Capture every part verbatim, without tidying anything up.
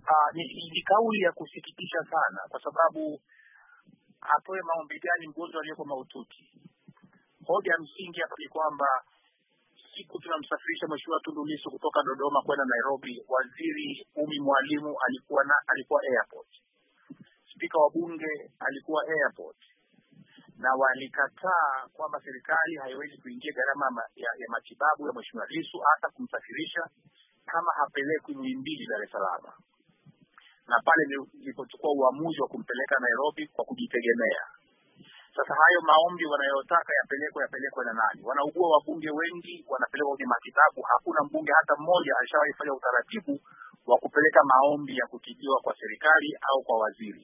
Uh, ni, ni kauli ya kusikitisha sana, kwa sababu atoe maombi gani mgonjwa aliyeko mahututi? Hoja ya msingi hapa ni kwamba siku tunamsafirisha Mheshimiwa Tundu Lissu kutoka Dodoma kwenda Nairobi, Waziri Umi Mwalimu alikuwa na alikuwa airport. Spika wa bunge alikuwa airport. Na walikataa kwamba serikali haiwezi kuingia gharama ya, ya matibabu ya Mheshimiwa Lissu hata kumsafirisha kama hapelekwi Muhimbili, Dar es Salaam. Na pale nilipochukua uamuzi wa kumpeleka Nairobi kwa kujitegemea. Sasa hayo maombi wanayotaka yapelekwe yapelekwe na nani? Wanaugua wabunge wengi, wanapelekwa kwenye matibabu. Hakuna mbunge hata mmoja alishawahi fanya utaratibu wa kupeleka maombi ya kutibiwa kwa serikali au kwa waziri.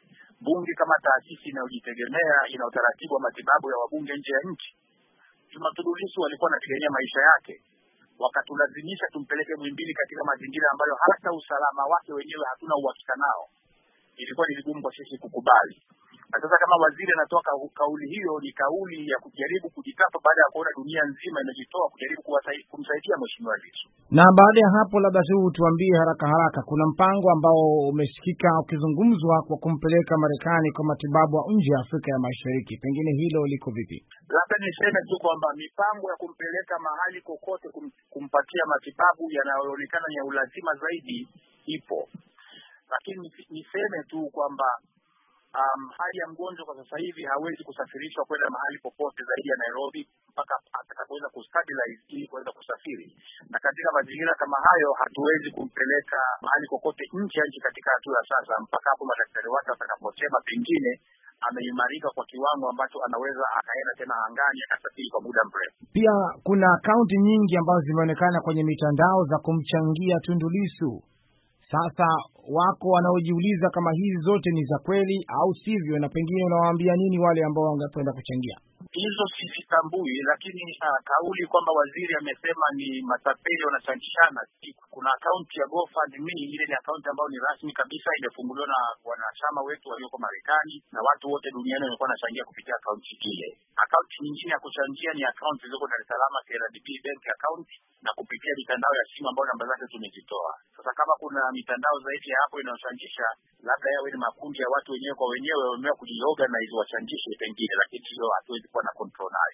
Bunge kama taasisi inayojitegemea ina utaratibu wa matibabu ya wabunge nje ya nchi. Tundu Lissu walikuwa wanategemea maisha yake, wakatulazimisha tumpeleke Muhimbili katika mazingira ambayo hata usalama wake wenyewe hatuna uhakika nao. Ilikuwa ni vigumu kwa sisi kukubali. Na sasa kama waziri anatoa kauli hiyo, ni kauli ya kujaribu kujitapa baada ya kuona dunia nzima inajitoa kujaribu kumsaidia Mheshimiwa Lissu. Na baada ya hapo, labda tu tuambie haraka haraka, kuna mpango ambao umesikika ukizungumzwa kwa kumpeleka Marekani kwa matibabu nje ya Afrika ya Mashariki. Pengine hilo liko vipi? Labda niseme tu kwamba mipango ya kumpeleka mahali kokote kum, kumpatia matibabu yanayoonekana ya ulazima zaidi ipo. Lakini niseme tu kwamba Um, hali ya mgonjwa kwa sasa hivi hawezi kusafirishwa kwenda mahali popote zaidi ya Nairobi mpaka atakapoweza kustabilize ili kuweza kusafiri. Na katika mazingira kama hayo hatuwezi kumpeleka mahali kokote nje ya nchi katika hatua ya sasa mpaka hapo madaktari wake watakaposema pengine ameimarika kwa kiwango ambacho anaweza akaenda tena angani akasafiri kwa muda mrefu. Pia kuna akaunti nyingi ambazo zimeonekana kwenye mitandao za kumchangia Tundu Lissu. Sasa wako wanaojiuliza kama hizi zote ni za kweli au sivyo, na pengine unawaambia nini wale ambao wangependa kuchangia? Hizo si sitambui, lakini uh, kauli kwamba waziri amesema ni matapeli wanachangishana. Kuna akaunti ya GoFundMe, ile ni akaunti ambayo ni rasmi kabisa, imefunguliwa na wanachama wetu walioko Marekani, na watu wote duniani wamekuwa wanachangia kupitia akaunti ile. Akaunti nyingine ya kuchangia ni akaunti zilizoko Dar es Salaam, C R D B Bank account, na kupitia mitandao ya simu ambayo namba zake tumezitoa. Sasa kama kuna mitandao zaidi ya hapo inayochangisha, labda yawe ni makundi ya watu wenyewe kwa wenyewe wameamua kujiorganize wachangishe pengine, lakini hiyo hatuwezi kuwa na control nayo.